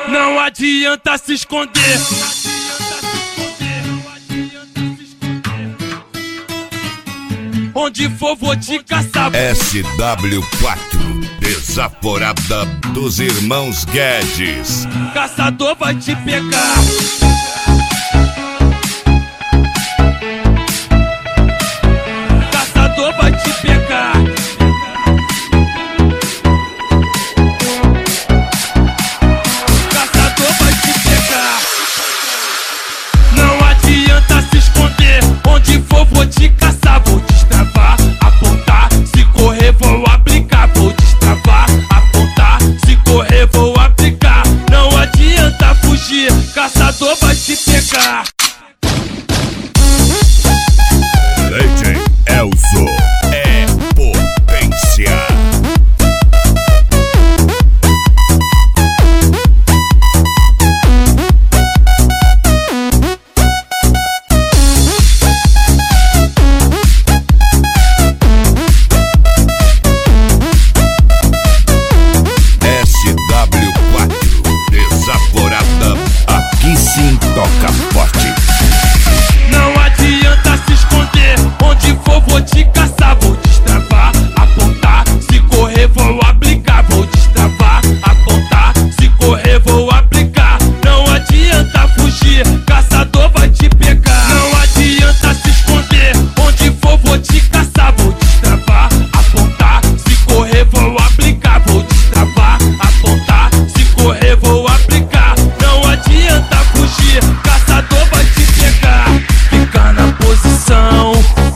Não adianta se esconder. Onde for vou te caçar. SW4, desaforada dos irmãos Guedes. Caçador vai te pegar. Caçador vai te pegar. Caçador vai te pegar. Não adianta se esconder. Onde for vou te caçar. Vou destravar, apontar. Se correr vou aplicar. Vou destravar, apontar. Se correr vou aplicar. Não adianta fugir. Caçador vai te pegar. DJ Elzo é potência. Toca forte. Não adianta se esconder. Onde for vou te caçar. Vou destravar, apontar. Se correr vou aplicar. Vou destravar, apontar. Se correr vou aplicar. Não adianta fugir. Caçador vai te pegar. Não adianta se esconder. Onde for vou te caçar. Vou destravar, apontar. Se correr vou aplicar. Vou destravar, apontar. Se correr vou aplicar. Não adianta fugir. Caçador vai te pegar. Fica na posição,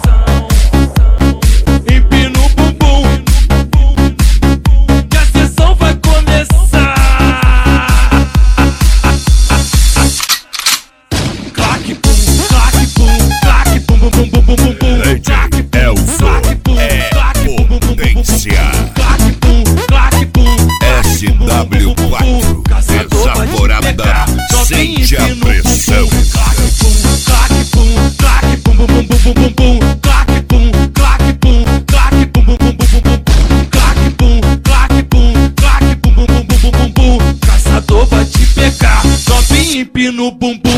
empina o bumbum, que a sessão vai começar. Claque, bum, claque, bum, claque, bum, bum, bum, bum, bum, bum, bum. DJ Elzo é potência. Claque, bum, claque, bum. SW4, desaforada, sente a pressão. Claque, bum, claque, bum, claque, bum, bum, bum, bum, bum, bum. Claque, bum, claque, bum, claque, bum, bum, bum, bum, bum, bum. Claque, bum, claque, bum, claque, bum, bum, bum, bum, bum, bum. Caçador vai te pegar. Novinho empina o bumbum.